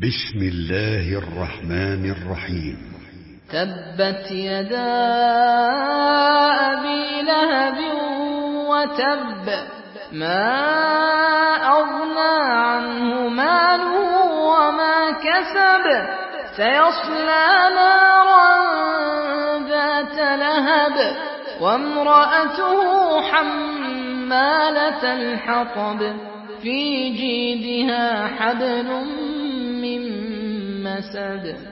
بسم الله الرحمن الرحيم. تبت يدا أبي لهب وتب، ما أغنى عنه ماله وما كسب، سيصلى نارا ذات لهب وامرأته حمالة الحطب، في جيدها حبل من مسد.